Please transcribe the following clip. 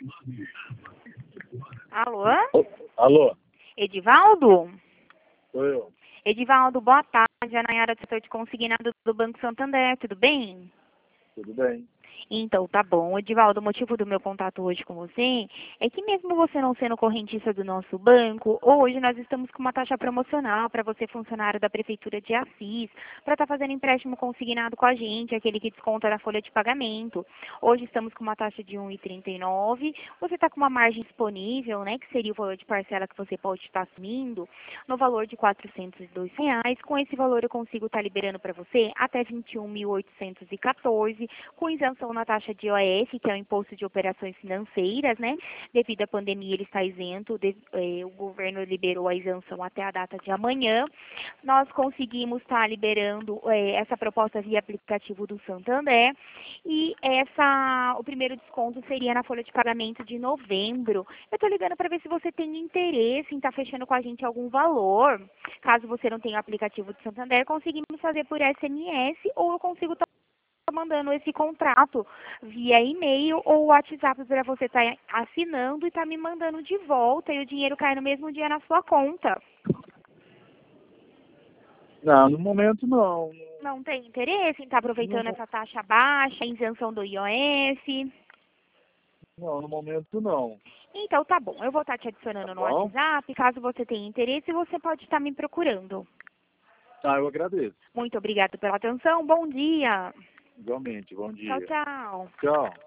Alô? Alô, Edivaldo? sou eu. Edivaldo, boa tarde. A Nayara do setor de consignado do Banco Santander, tudo bem? Tudo bem? Então, tá bom. Edivaldo, o motivo do meu contato hoje com você é que mesmo você não sendo correntista do nosso banco, hoje nós estamos com uma taxa promocional para você, funcionário da Prefeitura de Assis, para estar fazendo empréstimo consignado com a gente, aquele que desconta da folha de pagamento. Hoje estamos com uma taxa de 1,39. Você está com uma margem disponível, né, que seria o valor de parcela que você pode estar assumindo, no valor de R$ 402. Com esse valor eu consigo estar liberando para você até 21.814, com isenção na taxa de IOF, que é o Imposto de Operações Financeiras, né? Devido à pandemia, ele está isento, o governo liberou a isenção até a data de amanhã. Nós conseguimos estar liberando essa proposta via aplicativo do Santander, e o primeiro desconto seria na folha de pagamento de novembro. Eu estou ligando para ver se você tem interesse em estar fechando com a gente algum valor. Caso você não tenha o aplicativo do Santander, conseguimos fazer por SMS, ou eu consigo estar mandando esse contrato via e-mail ou WhatsApp para você estar assinando e estar me mandando de volta, e o dinheiro cai no mesmo dia na sua conta. Não, no momento não. Não tem interesse em estar aproveitando essa taxa baixa, a isenção do IOF? Não, no momento não. Então tá bom, eu vou estar te adicionando Tá no bom? WhatsApp. Caso você tenha interesse, você pode estar me procurando. Tá, eu agradeço. Muito obrigada pela atenção, bom dia. Igualmente, bom Tchau, dia. tchau. Tchau.